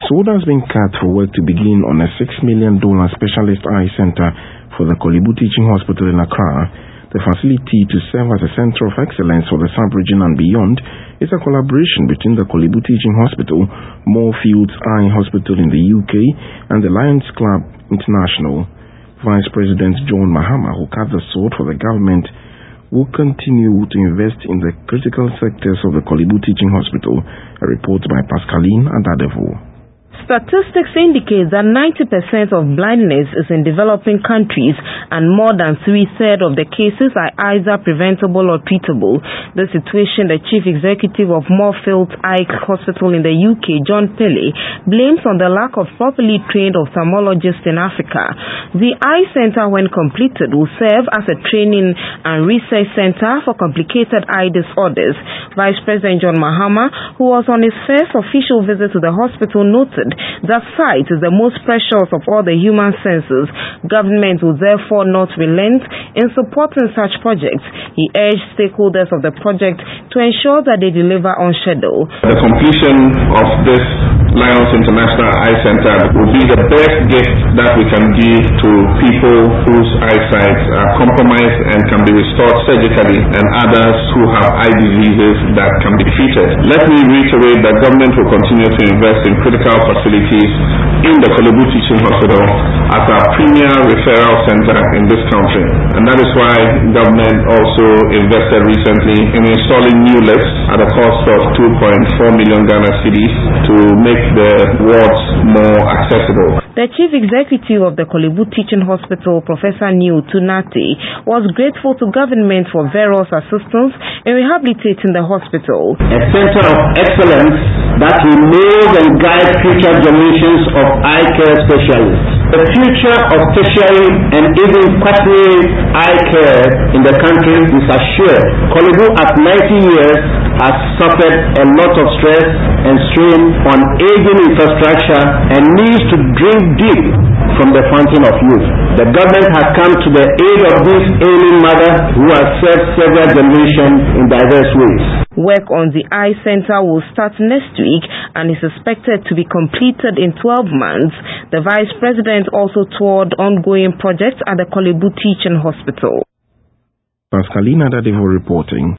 Sword has been cut for work to begin on a $6 million specialist eye center for the Korle Bu Teaching Hospital in Accra. The facility, to serve as a center of excellence for the sub-region and beyond, is a collaboration between the Korle Bu Teaching Hospital, Moorfields Eye Hospital in the UK, and the Lions Club International. Vice President John Mahama, who cut the sword for the government, will continue to invest in the critical sectors of the Korle Bu Teaching Hospital. A report by Pascaline Adadevo. Statistics indicate that 90% of blindness is in developing countries and more than 3/3 of the cases are either preventable or treatable. The situation the Chief Executive of Moorfields Eye Hospital in the UK, John Pele, blames on the lack of properly trained ophthalmologists in Africa. The eye center, when completed, will serve as a training and research center for complicated eye disorders. Vice President John Mahama, who was on his first official visit to the hospital, noted that sight is the most precious of all the human senses. Government will therefore not relent in supporting such projects. He urged stakeholders of the project to ensure that they deliver on schedule. The completion of this Lions International Eye Center will be the best gift that we can give to people whose eyesight are compromised and can be restored surgically, and others who have eye diseases that can be treated. Let me reiterate that government will continue to invest in critical facilities in the Korle Bu Teaching Hospital as our premier referral center in this country. And that is why government also invested recently in installing new lifts at a cost of 2.4 million Ghana cedis to make the wards more accessible. The Chief Executive of the Korle Bu Teaching Hospital, Professor Neil Tunati, was grateful to government for various assistance in rehabilitating the hospital. A center of excellence that will mold and guide future generations of eye care specialists. The future of tertiary and even quaternary eye care in the country is assured. Korle Bu at 90 years has suffered a lot of stress and strain on aging infrastructure and needs to drink deep from the fountain of youth. The government has come to the aid of this ailing mother who has served several generations in diverse ways. Work on the eye center will start next week and is expected to be completed in 12 months. The Vice President also toured ongoing projects at the Korle Bu Teaching Hospital. Pascaline Adadevo reporting.